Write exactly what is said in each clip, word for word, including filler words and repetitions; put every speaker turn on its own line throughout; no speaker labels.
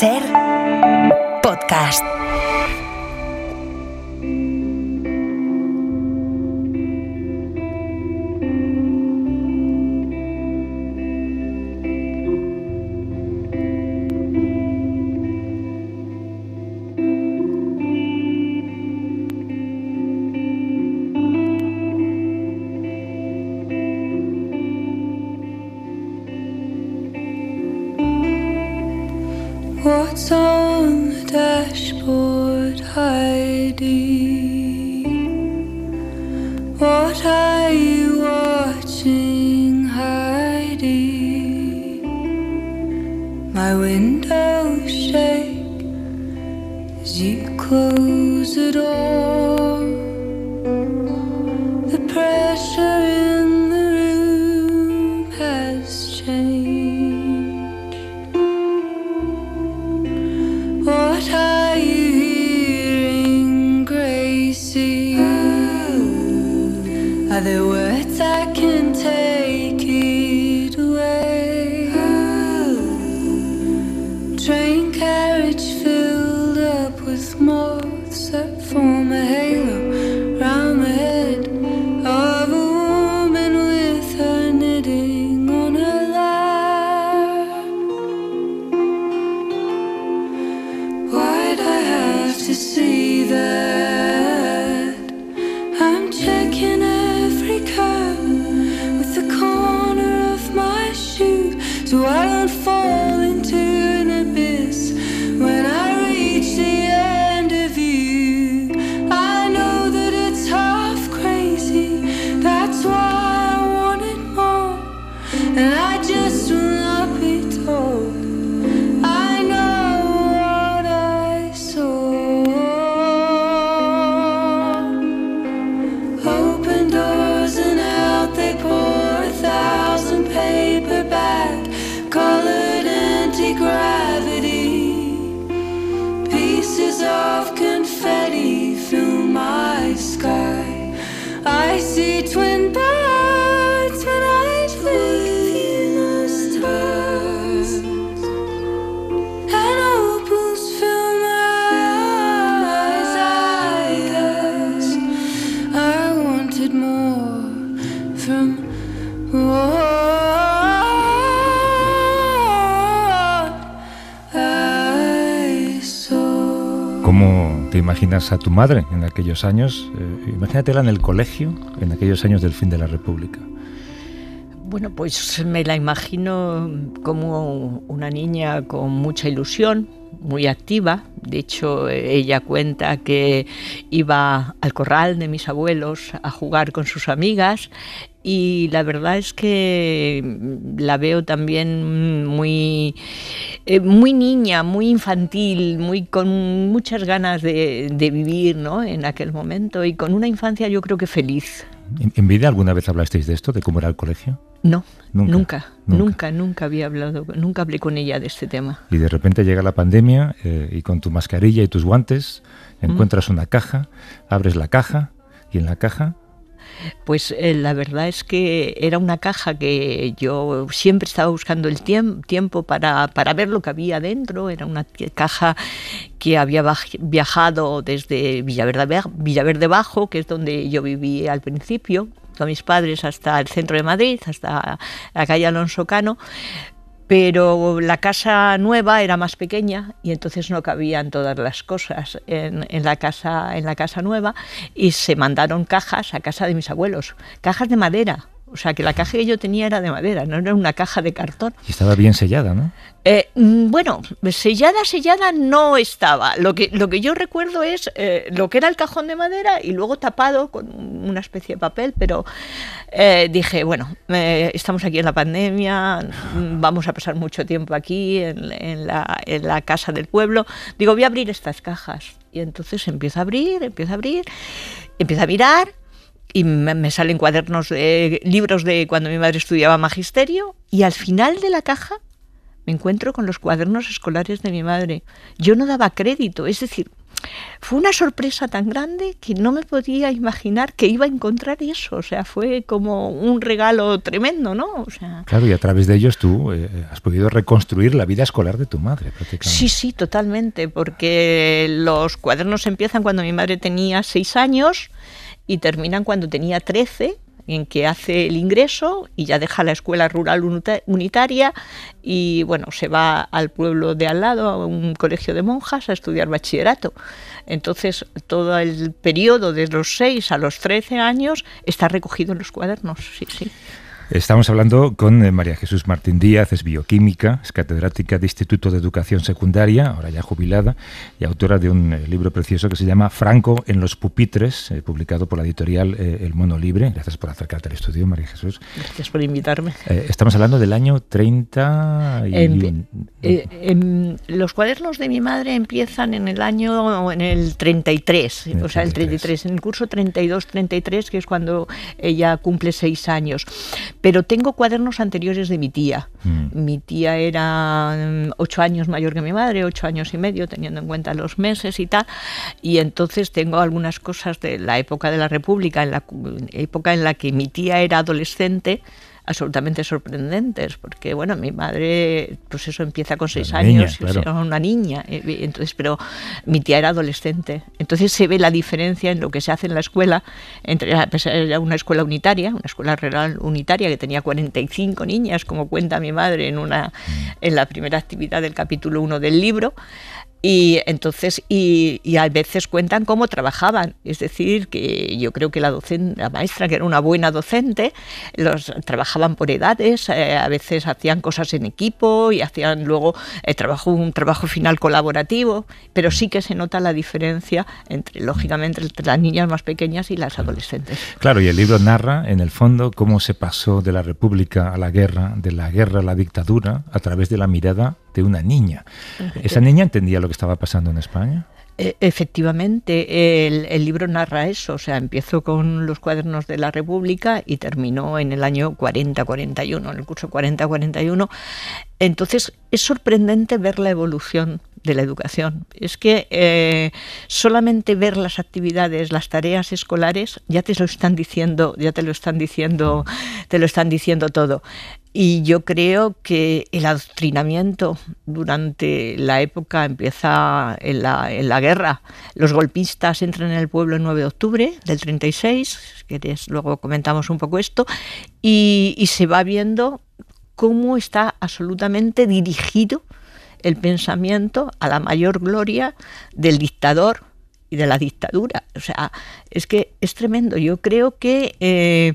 Ser podcast.
What's on the dashboard, Heidi? What are you watching, Heidi? My windows shake as you close the door. The pressure in the room has changed. What are you hearing, Gracie? Are there words I can take it away? Train carriage filled up with moths that form a halo round the head of a woman with her knitting on her lap. Why'd I have to see that? I'm checking every curve with the corner of my shoe, so I don't fall into an abyss when I reach the end of you. I know that it's half crazy, that's why I wanted more, and I just will not be told. I know what I saw. Open doors and out they pour, a thousand paperback colored anti-gravity. Pieces of confetti fill my sky. I see twin birds when I flick Venus stars, and opals fill my eyes. I guess I wanted more from what I saw.
¿Cómo te imaginas a tu madre en aquellos años? Eh, imagínatela en el colegio, en aquellos años del fin de la República.
Bueno, pues me la imagino como una niña con mucha ilusión, muy activa. De hecho, ella cuenta que iba al corral de mis abuelos a jugar con sus amigas, y la verdad es que la veo también muy, eh, muy niña, muy infantil, muy con muchas ganas de, de vivir, ¿no?, en aquel momento, y con una infancia yo creo que feliz.
¿En, en vida alguna vez hablasteis de esto, de cómo era el colegio?
No,
Nunca,
nunca,
nunca,
nunca, nunca había hablado, nunca hablé con ella de este tema.
Y de repente llega la pandemia eh, y con tu mascarilla y tus guantes encuentras mm. una caja, abres la caja y en la caja...
Pues eh, la verdad es que era una caja que yo siempre estaba buscando el tiemp- tiempo para, para ver lo que había dentro. Era una caja que había baj- viajado desde Villaverde, Villaverde Bajo, que es donde yo viví al principio, con mis padres, hasta el centro de Madrid, hasta la calle Alonso Cano. Pero la casa nueva era más pequeña y entonces no cabían todas las cosas en, en, la casa, en la casa nueva, y se mandaron cajas a casa de mis abuelos, cajas de madera. O sea, que la caja que yo tenía era de madera, no era una caja de cartón.
Y estaba bien sellada, ¿no?
Eh, bueno, sellada, sellada no estaba. Lo que, lo que yo recuerdo es eh, lo que era el cajón de madera y luego tapado con una especie de papel, pero eh, dije, bueno, eh, estamos aquí en la pandemia, vamos a pasar mucho tiempo aquí en, en, la, en la casa del pueblo. Digo, voy a abrir estas cajas. Y entonces empiezo a abrir, empiezo a abrir, empiezo a mirar, y me, me salen cuadernos de libros de cuando mi madre estudiaba magisterio, y al final de la caja me encuentro con los cuadernos escolares de mi madre. Yo no daba crédito, es decir, fue una sorpresa tan grande que no me podía imaginar que iba a encontrar eso. O sea, fue como un regalo tremendo, ¿no? O sea,
claro, y a través de ellos tú eh, has podido reconstruir la vida escolar de tu madre, prácticamente.
Sí, sí, totalmente, porque los cuadernos empiezan cuando mi madre tenía seis años y terminan cuando tenía trece, en que hace el ingreso y ya deja la escuela rural unitaria y bueno, se va al pueblo de al lado, a un colegio de monjas, a estudiar bachillerato. Entonces, todo el periodo de los seis a los trece años está recogido en los cuadernos, sí, sí.
Estamos hablando con eh, María Jesús Martín Díaz, es bioquímica, es catedrática de Instituto de Educación Secundaria, ahora ya jubilada, y autora de un eh, libro precioso que se llama Franco en los pupitres, eh, publicado por la editorial eh, El Mono Libre. Gracias por acercarte al estudio, María Jesús.
Gracias por invitarme.
Eh, estamos hablando del año treinta y
en, eh, en, los cuadernos de mi madre empiezan en el año, en el treinta y tres, en el o sea, el treinta y tres, en el curso treinta y dos treinta y tres, que es cuando ella cumple seis años. Pero tengo cuadernos anteriores de mi tía. Mm. Mi tía era ocho años mayor que mi madre, ocho años y medio, teniendo en cuenta los meses y tal. Y entonces tengo algunas cosas de la época de la República, en la época en la que mi tía era adolescente, absolutamente sorprendentes, porque bueno, mi madre, pues eso, empieza con seis años, niña, claro. Era una niña, entonces, pero mi tía era adolescente, entonces se ve la diferencia en lo que se hace en la escuela, entre, era una escuela unitaria, una escuela rural unitaria que tenía cuarenta y cinco niñas, como cuenta mi madre en una, en la primera actividad del capítulo uno del libro. Y entonces, y, y a veces cuentan cómo trabajaban, es decir, que yo creo que la docente, la maestra, que era una buena docente, los trabajaban por edades, eh, a veces hacían cosas en equipo y hacían luego eh, trabajo, un trabajo final colaborativo, pero sí que se nota la diferencia entre, lógicamente, entre las niñas más pequeñas y las adolescentes.
Claro, y el libro narra, en el fondo, cómo se pasó de la República a la guerra, de la guerra a la dictadura, a través de la mirada de una niña. ¿Esa niña entendía lo que estaba pasando en España?
Efectivamente, el, el libro narra eso, o sea, empezó con los cuadernos de la República y terminó en el año cuarenta cuarenta y uno, en el curso cuarenta cuarenta y uno. Entonces, es sorprendente ver la evolución de la educación. Es que eh, solamente ver las actividades, las tareas escolares, ya te lo están diciendo, ya te lo están diciendo, te lo están diciendo todo. Y yo creo que el adoctrinamiento durante la época empieza en la, en la guerra. Los golpistas entran en el pueblo el nueve de octubre del treinta y seis, que es, luego comentamos un poco esto, y, y se va viendo cómo está absolutamente dirigido el pensamiento a la mayor gloria del dictador y de la dictadura. O sea, es que es tremendo. Yo creo que eh,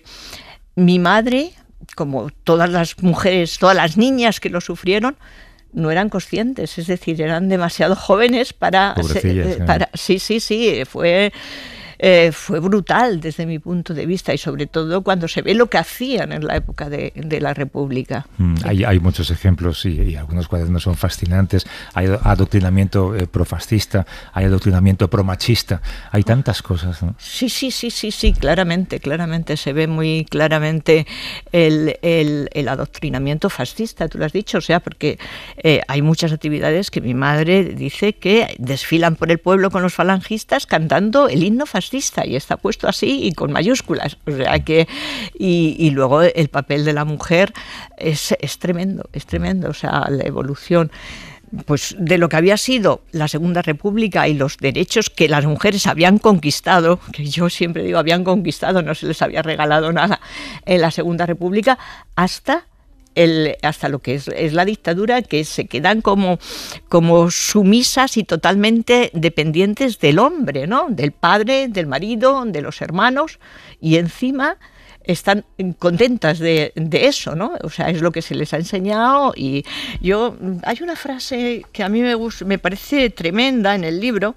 mi madre, como todas las mujeres, todas las niñas que lo sufrieron, no eran conscientes, es decir, eran demasiado jóvenes para... Se, para sí, sí, sí, fue... Eh, fue brutal desde mi punto de vista y sobre todo cuando se ve lo que hacían en la época de, de la República.
Mm, hay, hay muchos ejemplos y, y algunos cuadernos son fascinantes. Hay adoctrinamiento eh, profascista, hay adoctrinamiento promachista, hay tantas cosas, ¿no?
Sí, sí, sí, sí, sí, claramente, claramente se ve muy claramente el, el, el adoctrinamiento fascista, tú lo has dicho, o sea, porque eh, hay muchas actividades que mi madre dice que desfilan por el pueblo con los falangistas cantando el himno fascista. Y está puesto así y con mayúsculas, o sea que y, y luego el papel de la mujer es, es tremendo, es tremendo, o sea, la evolución pues de lo que había sido la Segunda República y los derechos que las mujeres habían conquistado, que yo siempre digo habían conquistado, no se les había regalado nada en la Segunda República, hasta El, hasta lo que es, es la dictadura, que se quedan como, como sumisas y totalmente dependientes del hombre, ¿no? Del padre, del marido, de los hermanos, y encima están contentas de, de eso, ¿no? O sea, es lo que se les ha enseñado. Y yo, hay una frase que a mí me gusta, me parece tremenda en el libro,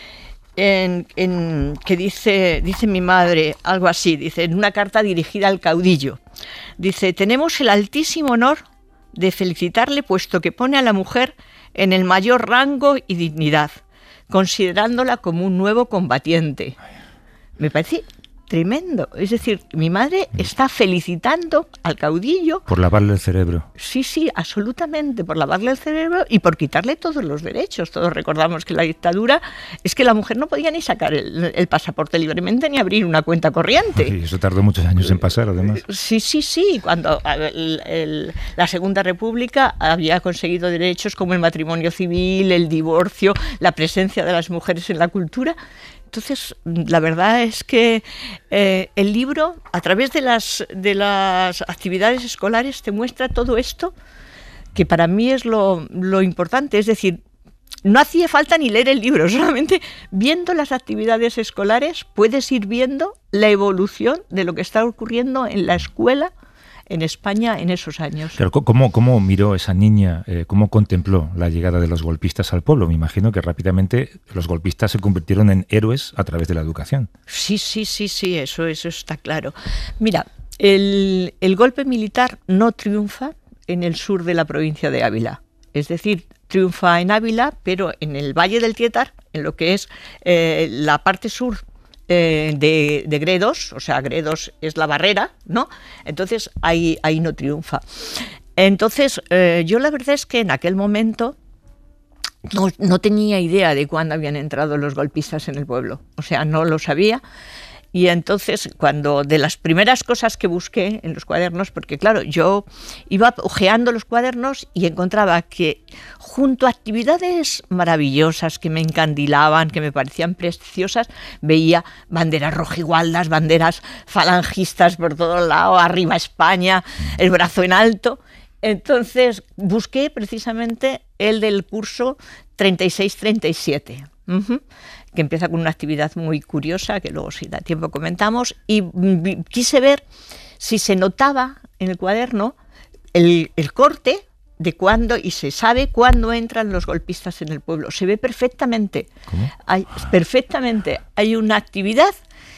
En, en, que dice, dice mi madre, algo así, dice, en una carta dirigida al caudillo, dice: tenemos el altísimo honor de felicitarle puesto que pone a la mujer en el mayor rango y dignidad, considerándola como un nuevo combatiente. Me parece tremendo. Es decir, mi madre está felicitando al caudillo.
Por lavarle el cerebro.
Sí, sí, absolutamente, por lavarle el cerebro y por quitarle todos los derechos. Todos recordamos que la dictadura es que la mujer no podía ni sacar el, el pasaporte libremente ni abrir una cuenta corriente.
Y eso tardó muchos años en pasar, además.
Sí, sí, sí. Cuando el, el, la Segunda República había conseguido derechos como el matrimonio civil, el divorcio, la presencia de las mujeres en la cultura. Entonces, la verdad es que eh, el libro, a través de las, de las actividades escolares, te muestra todo esto, que para mí es lo, lo importante. Es decir, no hacía falta ni leer el libro, solamente viendo las actividades escolares puedes ir viendo la evolución de lo que está ocurriendo en la escuela en España en esos años.
Pero ¿cómo, cómo miró esa niña, eh, cómo contempló la llegada de los golpistas al pueblo? Me imagino que rápidamente los golpistas se convirtieron en héroes a través de la educación.
Sí, sí, sí, sí, eso, eso está claro. Mira, el, el golpe militar no triunfa en el sur de la provincia de Ávila. Es decir, triunfa en Ávila, pero en el Valle del Tietar, en lo que es eh, la parte sur Eh, de, de Gredos, o sea, Gredos es la barrera, ¿no? Entonces ahí, ahí no triunfa. Entonces eh, yo la verdad es que en aquel momento no, no tenía idea de cuándo habían entrado los golpistas en el pueblo, o sea, no lo sabía. Y entonces, cuando de las primeras cosas que busqué en los cuadernos, porque claro, yo iba ojeando los cuadernos y encontraba que junto a actividades maravillosas que me encandilaban, que me parecían preciosas, veía banderas rojigualdas, banderas falangistas por todos lados, arriba España, el brazo en alto. Entonces busqué precisamente el del curso treinta y seis treinta y siete. Uh-huh. Que empieza con una actividad muy curiosa, que luego si da tiempo comentamos, y quise ver si se notaba en el cuaderno el, el corte de cuándo, y se sabe cuándo entran los golpistas en el pueblo. Se ve perfectamente.
¿Cómo?
Hay, perfectamente. Hay una actividad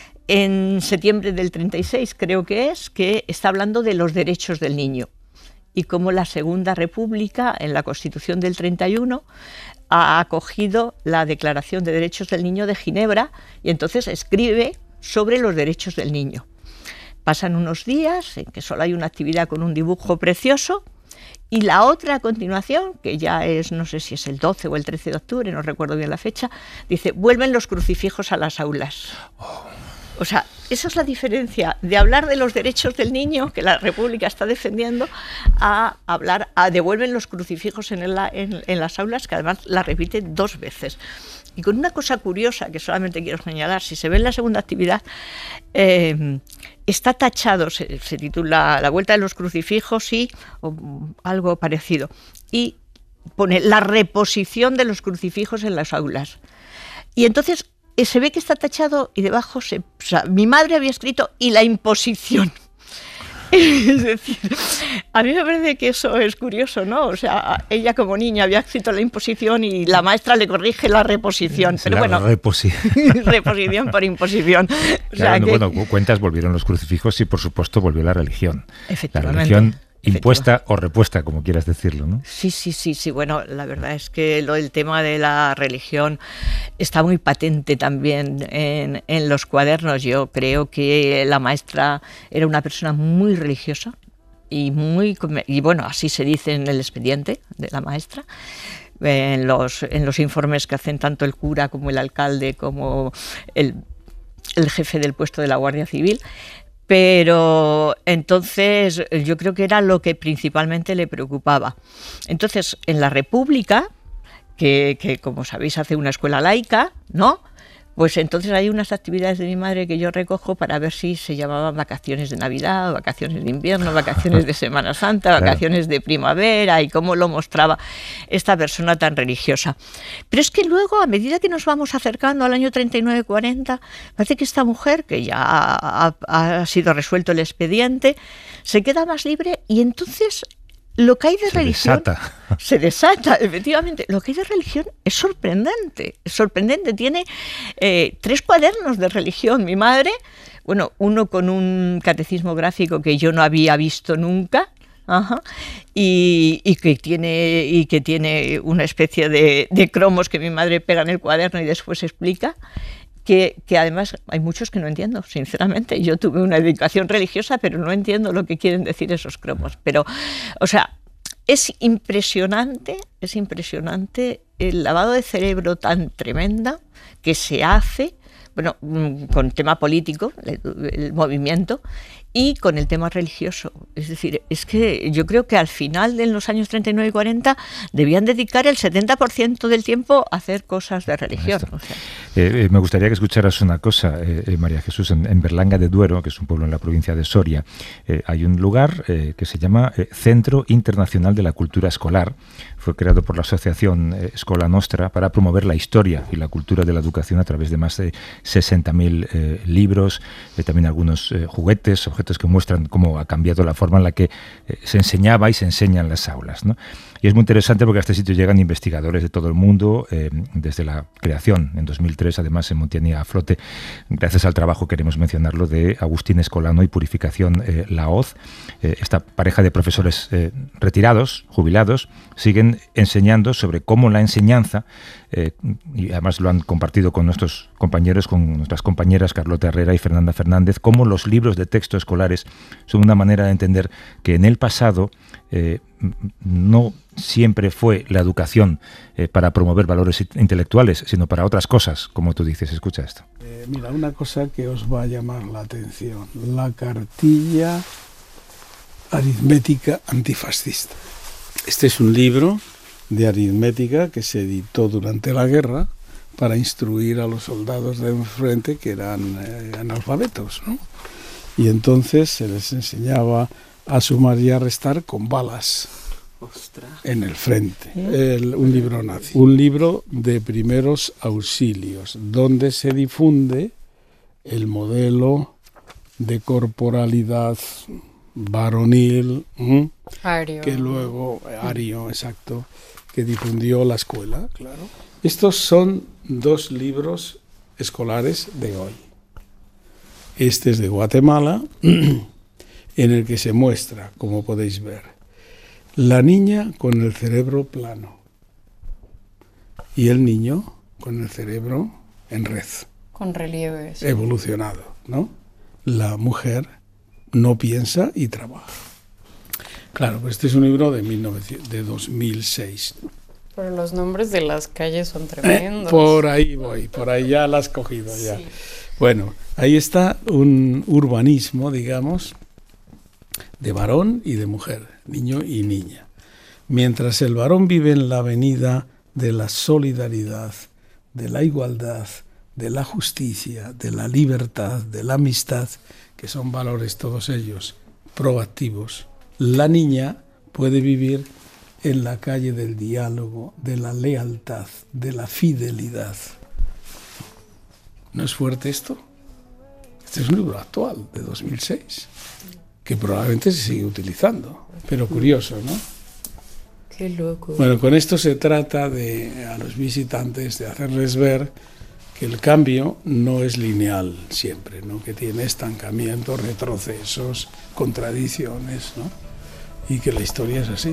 en septiembre del treinta y seis, creo que es, que está hablando de los derechos del niño. Y cómo la Segunda República, en la Constitución del treinta y uno, ha acogido la Declaración de Derechos del Niño de Ginebra y entonces escribe sobre los derechos del niño. Pasan unos días en que solo hay una actividad con un dibujo precioso y la otra a continuación, que ya es, no sé si es el doce o el trece de octubre, no recuerdo bien la fecha, dice, vuelven los crucifijos a las aulas. Oh. O sea, esa es la diferencia de hablar de los derechos del niño, que la República está defendiendo, a hablar, a devuelven los crucifijos en, el, en, en las aulas, que además la repite dos veces. Y con una cosa curiosa que solamente quiero señalar, si se ve en la segunda actividad, eh, está tachado, se, se titula La vuelta de los crucifijos y o, algo parecido, y pone la reposición de los crucifijos en las aulas. Y entonces se ve que está tachado y debajo se, o sea, mi madre había escrito y la imposición. Es decir, a mí me parece que eso es curioso, ¿no? O sea, ella como niña había escrito la imposición y la maestra le corrige la reposición. Pero la bueno,
reposi
reposición por imposición. O sea,
claro,
que...
Bueno, cuentas, volvieron los crucifijos y por supuesto volvió la religión.
Efectivamente.
La religión impuesta o repuesta, como quieras decirlo, ¿no?
Sí, sí, sí, sí. Bueno, la verdad es que lo del tema de la religión está muy patente también en, en los cuadernos. Yo creo que la maestra era una persona muy religiosa y muy, y bueno, así se dice en el expediente de la maestra. En los, en los informes que hacen tanto el cura como el alcalde como el, el jefe del puesto de la Guardia Civil. Pero entonces yo creo que era lo que principalmente le preocupaba. Entonces, en la República, que, que como sabéis hace una escuela laica, ¿no? Pues entonces hay unas actividades de mi madre que yo recojo para ver si se llamaban vacaciones de Navidad, vacaciones de invierno, vacaciones de Semana Santa, vacaciones de primavera, y cómo lo mostraba esta persona tan religiosa. Pero es que luego, a medida que nos vamos acercando al año treinta y nueve cuarenta, parece que esta mujer, que ya ha, ha sido resuelto el expediente, se queda más libre y entonces... Lo que hay de
se
religión
desata.
se desata, efectivamente. Lo que hay de religión es sorprendente, es sorprendente. Tiene eh, tres cuadernos de religión, mi madre, bueno, uno con un catecismo gráfico que yo no había visto nunca, ajá, y, y que tiene y que tiene una especie de, de cromos que mi madre pega en el cuaderno y después explica. que, que además hay muchos que no entiendo, sinceramente. Yo tuve una educación religiosa, pero no entiendo lo que quieren decir esos cromos. Pero, o sea, es impresionante, es impresionante el lavado de cerebro tan tremenda que se hace, bueno, con el tema político, el, el movimiento, y con el tema religioso. Es decir, es que yo creo que al final de los años treinta y nueve y cuarenta debían dedicar el setenta por ciento del tiempo a hacer cosas de religión. O sea.
eh, eh, me gustaría que escucharas una cosa, eh, eh, María Jesús. En, en Berlanga de Duero, que es un pueblo en la provincia de Soria, eh, hay un lugar eh, que se llama eh, Centro Internacional de la Cultura Escolar. Fue creado por la asociación eh, Escola Nostra para promover la historia y la cultura de la educación a través de más de sesenta mil eh, libros, eh, también algunos eh, juguetes, objetos que muestran cómo ha cambiado la forma en la que eh, se enseñaba y se enseña en las aulas, ¿no? Y es muy interesante porque a este sitio llegan investigadores de todo el mundo, eh, desde la creación en dos mil tres, además en Montiania a flote, gracias al trabajo, queremos mencionarlo, de Agustín Escolano y Purificación eh, Laoz. Eh, esta pareja de profesores eh, retirados, jubilados, siguen enseñando sobre cómo la enseñanza, eh, y además lo han compartido con nuestros compañeros, con nuestras compañeras Carlota Herrera y Fernanda Fernández, cómo los libros de texto escolares son una manera de entender que en el pasado eh, no siempre fue la educación eh, para promover valores intelectuales, sino para otras cosas, como tú dices. Escucha esto.
Eh, mira, una cosa que os va a llamar la atención, la cartilla aritmética antifascista. Este es un libro de aritmética que se editó durante la guerra para instruir a los soldados de enfrente que eran eh, analfabetos, ¿no? Y entonces se les enseñaba a sumar y a restar con balas. Ostras. En el frente. El, un libro nazi. Un libro de primeros auxilios, donde se difunde el modelo de corporalidad varonil, ¿eh? Ario. Que luego, ario, exacto, que difundió la escuela, claro. Estos son dos libros escolares de hoy. Este es de Guatemala, en el que se muestra, como podéis ver, la niña con el cerebro plano y el niño con el cerebro en red. Con relieves. Evolucionado, ¿no? La mujer no piensa y trabaja. Claro, pues este es un libro de, mil novecientos, de dos mil seis.
Pero los nombres de las calles son tremendos.
Eh, por ahí voy, por ahí ya la has cogido ya. Sí. Bueno, ahí está un urbanismo, digamos, de varón y de mujer, niño y niña. Mientras el varón vive en la avenida de la solidaridad, de la igualdad, de la justicia, de la libertad, de la amistad, que son valores todos ellos proactivos, la niña puede vivir en la calle del diálogo, de la lealtad, de la fidelidad. ¿No es fuerte esto? Este es un libro actual, de dos mil seis, que probablemente se sigue utilizando, pero curioso, ¿no?
Qué loco.
Bueno, con esto se trata de, a los visitantes, de hacerles ver que el cambio no es lineal siempre, ¿no? Que tiene estancamientos, retrocesos, contradicciones, ¿no? Y que la historia es así.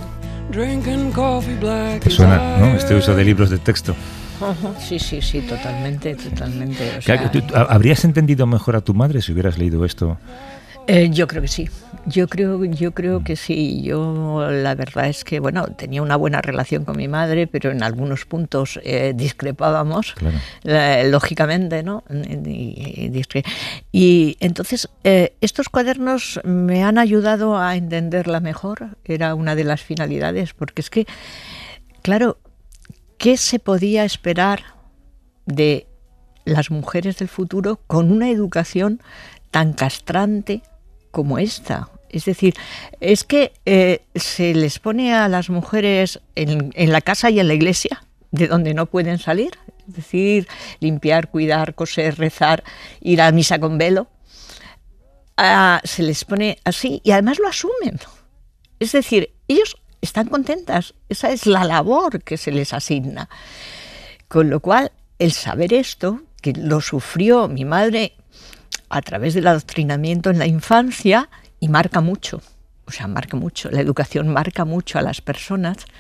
¿Te suena, no, este uso de libros de texto?
Sí, sí, sí, totalmente, totalmente. O sea,
¿habrías entendido mejor a tu madre si hubieras leído esto?
Eh, yo creo que sí, yo creo, yo creo que sí. Yo la verdad es que, bueno, tenía una buena relación con mi madre, pero en algunos puntos eh, discrepábamos, claro. eh, lógicamente, ¿no? Y, y, y entonces eh, estos cuadernos me han ayudado a entenderla mejor, era una de las finalidades, porque es que, claro, ¿qué se podía esperar de las mujeres del futuro con una educación tan castrante como esta? Es decir, es que eh, se les pone a las mujeres en, en la casa y en la iglesia, de donde no pueden salir, es decir, limpiar, cuidar, coser, rezar, ir a misa con velo, ah, se les pone así y además lo asumen. Es decir, ellos están contentas, esa es la labor que se les asigna. Con lo cual, el saber esto, que lo sufrió mi madre a través del adoctrinamiento en la infancia, y marca mucho, o sea, marca mucho, la educación marca mucho a las personas,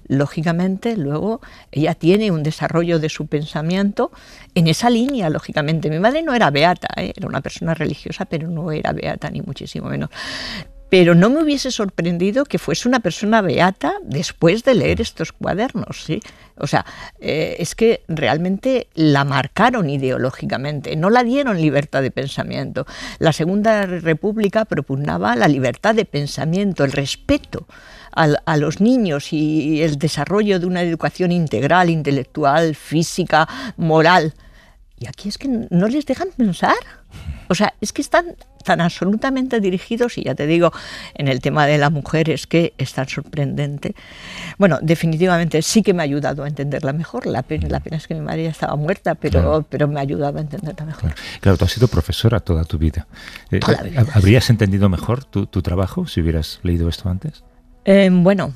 lógicamente luego ella tiene un desarrollo de su pensamiento en esa línea, lógicamente. Mi madre no era beata, ¿eh? Era una persona religiosa, pero no era beata, ni muchísimo menos. Pero no me hubiese sorprendido que fuese una persona beata después de leer estos cuadernos, ¿sí? O sea, eh, es que realmente la marcaron ideológicamente, no la dieron libertad de pensamiento. La Segunda República propugnaba la libertad de pensamiento, el respeto a, a los niños y el desarrollo de una educación integral, intelectual, física, moral. Y aquí es que no les dejan pensar. O sea, es que están tan absolutamente dirigidos, y ya te digo, en el tema de la mujer es que es tan sorprendente. Bueno, definitivamente sí que me ha ayudado a entenderla mejor. La pena, la pena es que mi madre ya estaba muerta, pero, claro. pero me ha ayudado a entenderla mejor.
Claro, claro, tú has sido profesora toda tu vida. Eh, toda vida. ¿Habrías entendido mejor tu, tu trabajo si hubieras leído esto antes?
Eh, bueno,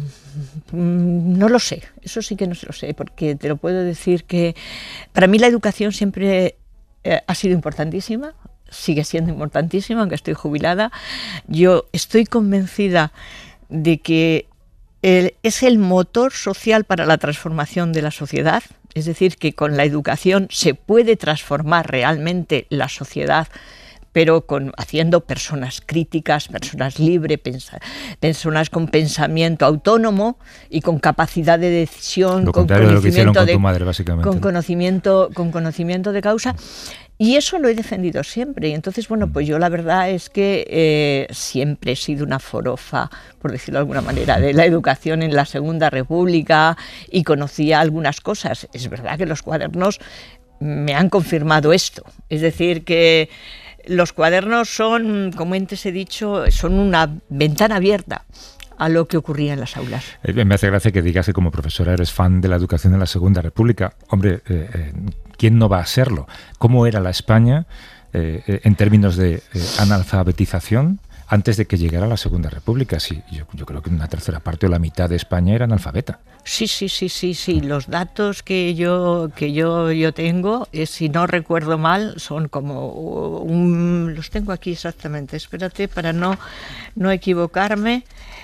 mm, no lo sé, eso sí que no se lo sé, porque te lo puedo decir que para mí la educación siempre eh, ha sido importantísima, sigue siendo importantísima, aunque estoy jubilada. Yo estoy convencida de que el, es el motor social para la transformación de la sociedad, es decir, que con la educación se puede transformar realmente la sociedad, pero con, haciendo personas críticas, personas libres, pensa, personas con pensamiento autónomo y con capacidad de decisión,
lo
con
contrario de lo que hicieron con
de,
tu madre, básicamente.
Con conocimiento, con conocimiento de causa. Y eso lo he defendido siempre. Y entonces, bueno, pues yo la verdad es que eh, siempre he sido una forofa, por decirlo de alguna manera, de la educación en la Segunda República y conocía algunas cosas. Es verdad que los cuadernos me han confirmado esto. Es decir, que los cuadernos son, como antes he dicho, son una ventana abierta a lo que ocurría en las aulas.
Eh, me hace gracia que digas que como profesora eres fan de la educación en la Segunda República. Hombre, eh, eh, ¿quién no va a serlo? ¿Cómo era la España eh, eh, en términos de eh, analfabetización antes de que llegara la Segunda República? Sí, yo, yo creo que una tercera parte o la mitad de España era analfabeta.
Sí, sí, sí, sí, sí. Los datos que yo que yo yo tengo, eh, si no recuerdo mal, son como un, los tengo aquí exactamente. Espérate para no no equivocarme.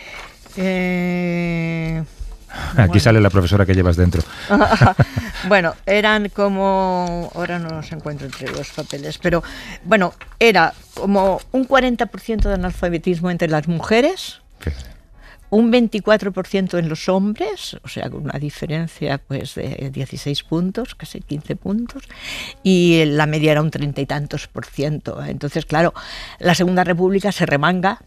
Eh,
Aquí bueno. Sale la profesora que llevas dentro.
Bueno, eran como, ahora no los encuentro entre los papeles, pero bueno, era como un cuarenta por ciento de analfabetismo entre las mujeres, fíjate, un veinticuatro por ciento en los hombres, o sea, con una diferencia pues de dieciséis puntos, casi quince puntos, y la media era un treinta y tantos por ciento. Entonces, claro, la Segunda República se remanga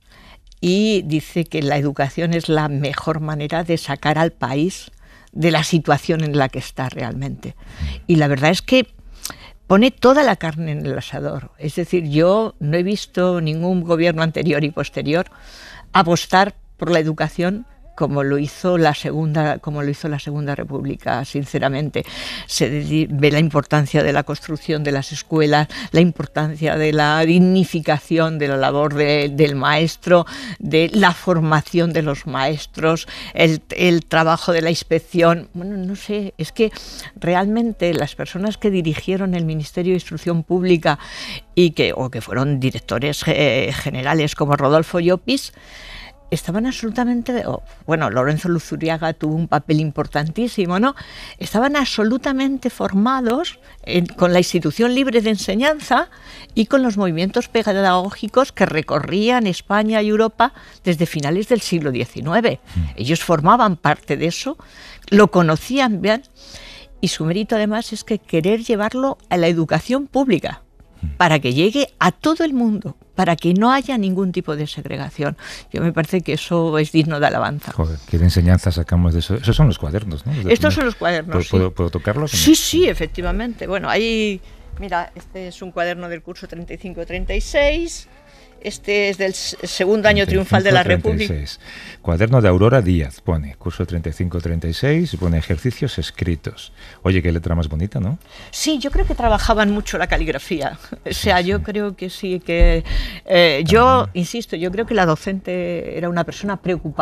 y dice que la educación es la mejor manera de sacar al país de la situación en la que está realmente. Y la verdad es que pone toda la carne en el asador. Es decir, yo no he visto ningún gobierno anterior y posterior apostar por la educación como lo hizo la segunda, como lo hizo la Segunda República, sinceramente. Se ve la importancia de la construcción de las escuelas, la importancia de la dignificación de la labor de, del maestro, de la formación de los maestros, el, el trabajo de la inspección. Bueno, no sé, es que realmente las personas que dirigieron el Ministerio de Instrucción Pública y que, o que fueron directores eh, generales como Rodolfo Llopis, estaban absolutamente, oh, bueno, Lorenzo Luzuriaga tuvo un papel importantísimo, ¿no? Estaban absolutamente formados en, con la institución libre de enseñanza y con los movimientos pedagógicos que recorrían España y Europa desde finales del siglo diecinueve. Ellos formaban parte de eso, lo conocían bien, y su mérito además es que querer llevarlo a la educación pública, para que llegue a todo el mundo, para que no haya ningún tipo de segregación. Yo me parece que eso es digno de alabanza.
Joder, ¿qué de enseñanza sacamos de eso? Esos son los cuadernos, ¿no?
Estos primer... son los cuadernos,
¿Puedo,
sí.
¿puedo, ¿puedo tocarlos?
Sí, sí, efectivamente. Bueno, ahí, mira, este es un cuaderno del curso treinta y cinco treinta y seis... Este es del segundo año triunfal de la República.
Cuaderno de Aurora Díaz, pone, curso treinta y cinco treinta y seis, pone ejercicios escritos. Oye, qué letra más bonita, ¿no?
Sí, yo creo que trabajaban mucho la caligrafía. O sea, sí, sí. yo creo que sí, que... Eh, yo, insisto, yo creo que la docente era una persona preocupada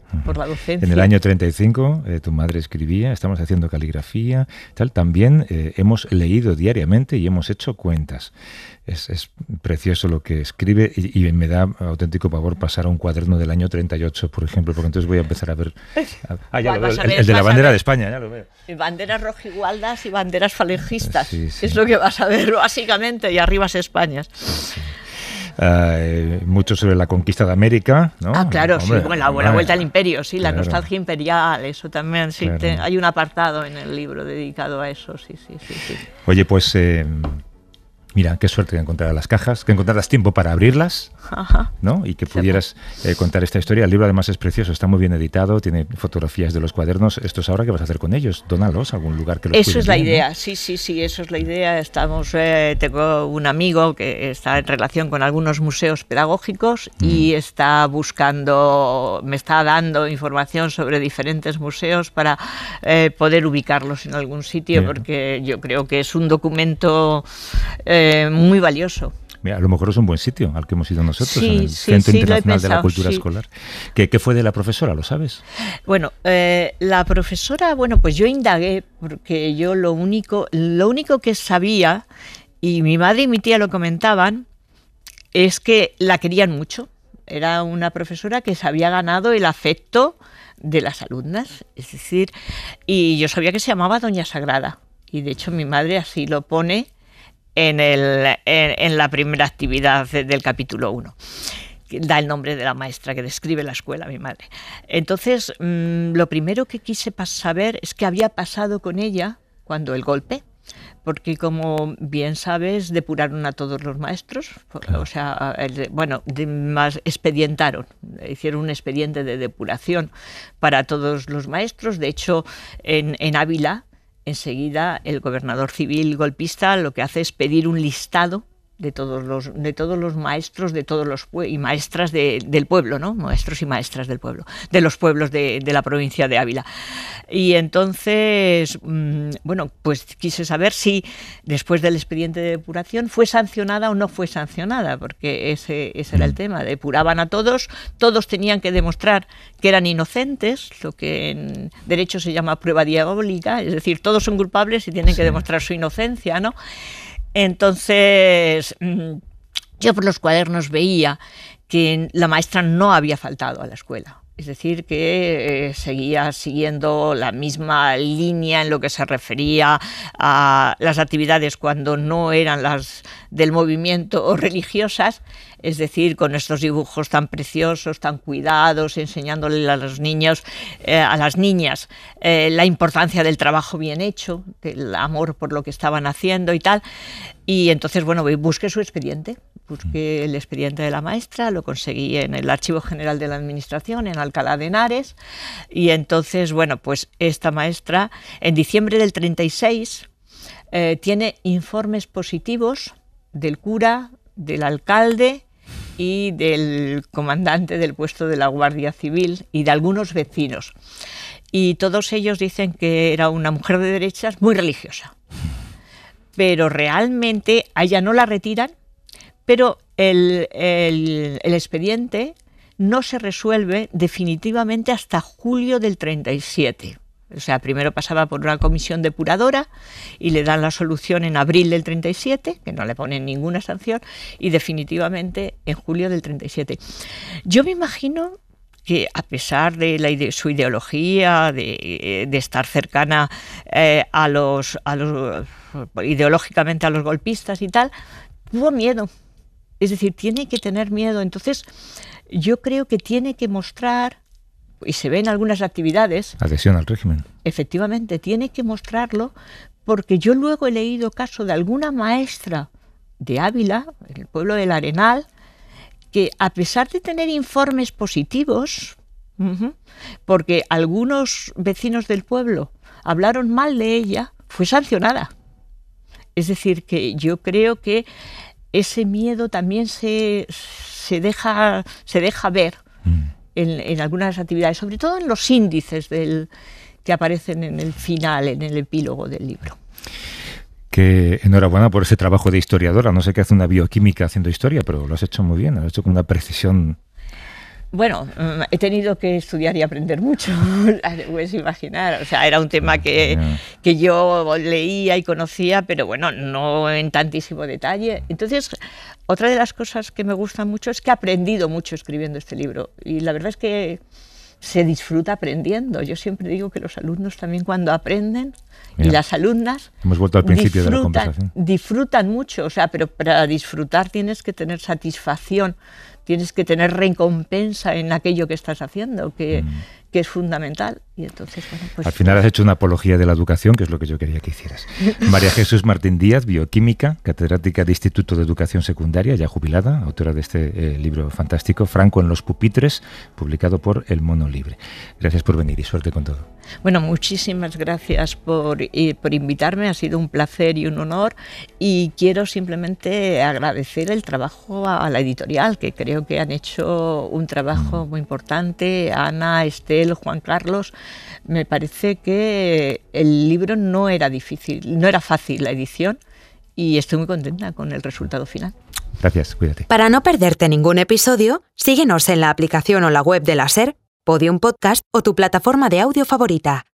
por la docencia.
En el año treinta y cinco eh, tu madre escribía, estamos haciendo caligrafía, tal. También eh, hemos leído diariamente y hemos hecho cuentas. Es, es precioso lo que escribe y, y me da auténtico pavor pasar a un cuaderno del año treinta y ocho, por ejemplo, porque entonces voy a empezar a ver... Ah, ya lo veo, el, el de la bandera de España, ya lo veo.
Banderas rojigualdas y banderas falangistas.
Sí, sí.
Es lo que vas a ver básicamente, y arriba es España.
Sí, sí. Uh, mucho sobre la conquista de América, ¿no?
Ah, claro,
Hombre,
sí, bueno, la, la vuelta al imperio, sí,
claro.
La nostalgia imperial, eso también, sí,
Claro.
te, hay un apartado en el libro dedicado a eso, sí, sí, sí. sí.
Oye, pues eh, mira, qué suerte que encontraras las cajas, que encontraras tiempo para abrirlas,
Ajá.
¿no? Y que pudieras eh, contar esta historia. El libro además es precioso, está muy bien editado, tiene fotografías de los cuadernos. Esto es ahora, ¿qué vas a hacer con ellos? Dónalos a algún lugar que los
Eso
cuide
es la
bien,
idea,
¿no?
sí, sí, sí, eso es la idea. Estamos, eh, tengo un amigo que está en relación con algunos museos pedagógicos mm. y está buscando, me está dando información sobre diferentes museos para eh, poder ubicarlos en algún sitio, bien. Porque yo creo que es un documento eh, muy valioso.
Mira, a lo mejor es un buen sitio al que hemos ido nosotros,
sí,
en el
sí,
Centro
sí,
Internacional
pensado,
de la Cultura
sí.
Escolar. ¿Qué, ¿Qué fue de la profesora, lo sabes?
Bueno, eh, la profesora, bueno, pues yo indagué, porque yo lo único, lo único que sabía, y mi madre y mi tía lo comentaban, es que la querían mucho. Era una profesora que se había ganado el afecto de las alumnas, es decir, y yo sabía que se llamaba Doña Sagrada, y de hecho mi madre así lo pone en, el, en, en la primera actividad del capítulo uno. Da el nombre de la maestra que describe la escuela, mi madre. Entonces, mmm, lo primero que quise saber es qué había pasado con ella cuando el golpe, porque como bien sabes, depuraron a todos los maestros, claro. O sea, el, bueno, de, más expedientaron, hicieron un expediente de depuración para todos los maestros. De hecho, en, en Ávila, enseguida el gobernador civil golpista lo que hace es pedir un listado de todos los de todos los maestros de todos los y maestras de, del pueblo, ¿no? Maestros y maestras del pueblo, de los pueblos de, de la provincia de Ávila. Y entonces, mmm, bueno, pues quise saber si después del expediente de depuración fue sancionada o no fue sancionada, porque ese, ese era el tema. Depuraban a todos, todos tenían que demostrar que eran inocentes, lo que en derecho se llama prueba diabólica, es decir, todos son culpables y tienen sí. que demostrar su inocencia, ¿no? Entonces, yo por los cuadernos veía que la maestra no había faltado a la escuela. Es decir, que eh, seguía siguiendo la misma línea en lo que se refería a las actividades cuando no eran las del movimiento o religiosas, es decir, con estos dibujos tan preciosos, tan cuidados, enseñándole a los niños, eh, a las niñas, eh, la importancia del trabajo bien hecho, del amor por lo que estaban haciendo y tal. Y entonces, bueno, busqué su expediente, busqué el expediente de la maestra, lo conseguí en el Archivo General de la Administración, en Alcalá de Henares, y entonces, bueno, pues esta maestra, en diciembre del treinta y seis, eh, tiene informes positivos del cura, del alcalde y del comandante del puesto de la Guardia Civil y de algunos vecinos. Y todos ellos dicen que era una mujer de derechas muy religiosa. Pero realmente a ella no la retiran, pero el, el, el expediente no se resuelve definitivamente hasta julio del treinta y siete. O sea, primero pasaba por una comisión depuradora y le dan la solución en abril del treinta y siete, que no le ponen ninguna sanción, y definitivamente en julio del treinta y siete. Yo me imagino que a pesar de, la ide- su ideología, de, de estar cercana eh, a los, a los ideológicamente a los golpistas y tal, tuvo miedo. Es decir, tiene que tener miedo. Entonces, yo creo que tiene que mostrar, y se ve en algunas actividades,
adhesión al régimen.
Efectivamente, tiene que mostrarlo, porque yo luego he leído caso de alguna maestra de Ávila, en el pueblo del Arenal, que a pesar de tener informes positivos, uh-huh, porque algunos vecinos del pueblo hablaron mal de ella, fue sancionada. Es decir, que yo creo que ese miedo también se, se, deja, se deja ver mm. en, en algunas actividades, sobre todo en los índices del, que aparecen en el final, en el epílogo del libro.
Que enhorabuena por ese trabajo de historiadora. No sé qué hace una bioquímica haciendo historia, pero lo has hecho muy bien, lo has hecho con una precisión
Bueno, he tenido que estudiar y aprender mucho, te puedes imaginar. O sea, era un tema que, que yo leía y conocía, pero bueno, no en tantísimo detalle. Entonces, otra de las cosas que me gusta mucho es que he aprendido mucho escribiendo este libro. Y la verdad es que se disfruta aprendiendo. Yo siempre digo que los alumnos también cuando aprenden, Mira, y las alumnas
hemos vuelto al principio de la
disfrutan,
conversación.
disfrutan mucho, o sea, pero para disfrutar tienes que tener satisfacción, tienes que tener recompensa en aquello que estás haciendo, que, mm. que es fundamental. Y entonces, bueno, pues,
al final has hecho una apología de la educación, que es lo que yo quería que hicieras. María Jesús Martín Díaz, bioquímica, catedrática de Instituto de Educación Secundaria, ya jubilada, autora de este eh, libro fantástico, Franco en los pupitres, publicado por El Mono Libre. Gracias por venir y suerte con todo.
Bueno, muchísimas gracias por, eh, por invitarme, ha sido un placer y un honor, y quiero simplemente agradecer el trabajo a, a la editorial, que creo que han hecho un trabajo mm. muy importante, Ana, Estel, Juan Carlos. Me parece que el libro no era difícil, no era fácil la edición, y estoy muy contenta con el resultado final.
Gracias, cuídate.
Para no perderte ningún episodio, síguenos en la aplicación o la web de la SER, Podium Podcast o tu plataforma de audio favorita.